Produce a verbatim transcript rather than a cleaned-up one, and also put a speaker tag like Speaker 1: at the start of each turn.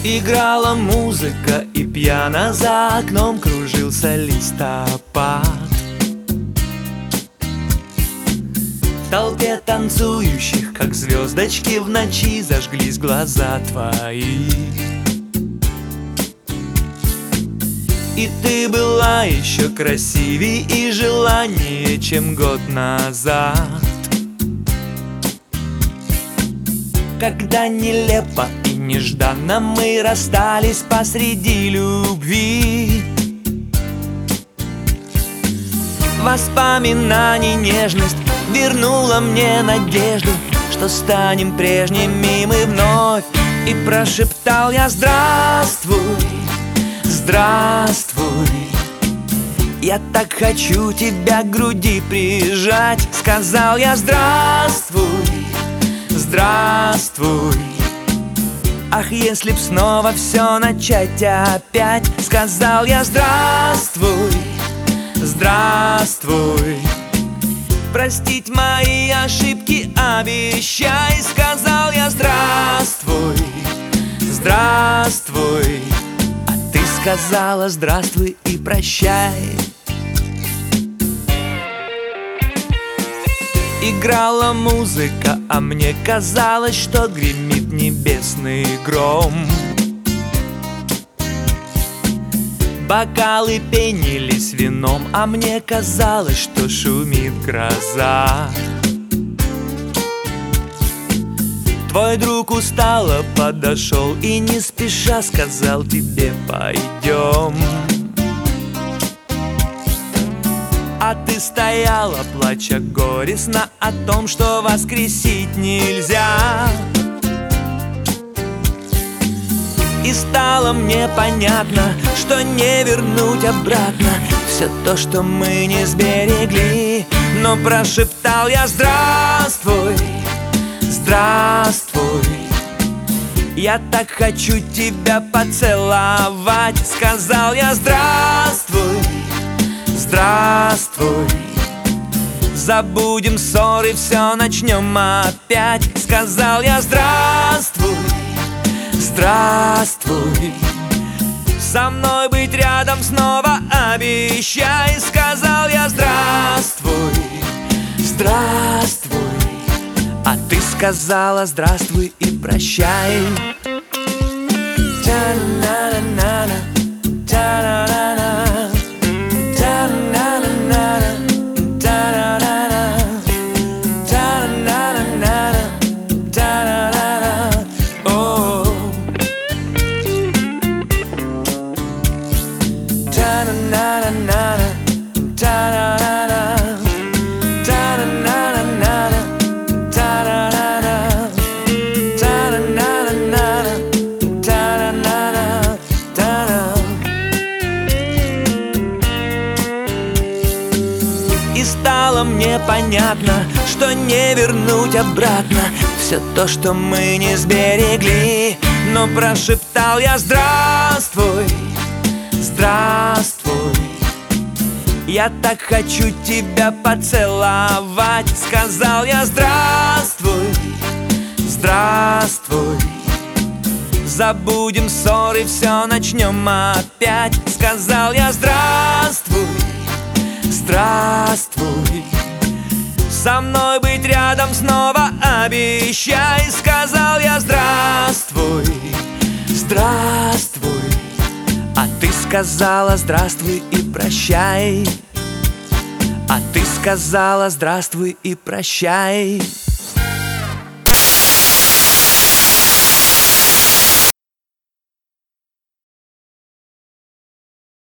Speaker 1: Играла музыка, и пьяно за окном кружился листопад. В толпе танцующих, как звездочки в ночи, зажглись глаза твои. И ты была еще красивей и желаннее, чем год назад. Когда нелепо и нежданно мы расстались посреди любви, воспоминаний нежность вернула мне надежду, что станем прежними мы вновь. И прошептал я: здравствуй, здравствуй. Я так хочу тебя к груди прижать. Сказал я: здравствуй, здравствуй. Ах, если б снова все начать опять. Сказал я: здравствуй, здравствуй. Простить мои ошибки обещай. Сказал я: здравствуй, здравствуй. А ты сказала: здравствуй и прощай. Играла музыка, а мне казалось, что гремит небесный гром. Бокалы пенились вином, а мне казалось, что шумит гроза. Твой друг устало подошел и не спеша сказал тебе: пойдем. А ты стояла, плача горестно о том, что воскресить нельзя. И стало мне понятно, что не вернуть обратно все то, что мы не сберегли. Но прошептал я: здравствуй, здравствуй. Я так хочу тебя поцеловать. Сказал я: здравствуй, здравствуй. Забудем ссоры, все начнем опять. Сказал я: здравствуй, здравствуй. Со мной быть рядом снова обещай. Сказал я: здравствуй, здравствуй. А ты сказала: здравствуй и прощай. Та-на-на-на-на, та-на-на-на. И стало мне понятно, что не вернуть обратно все то, что мы не сберегли. Но прошептал я: здравствуй, здравствуй. Я так хочу тебя поцеловать. Сказал я: здравствуй, здравствуй. Забудем ссоры, все начнем опять. Сказал я: здравствуй, здравствуй. Со мной быть рядом снова обещай. Сказал я: здравствуй, здравствуй. А ты сказала: здравствуй и прощай. А ты сказала: здравствуй и прощай.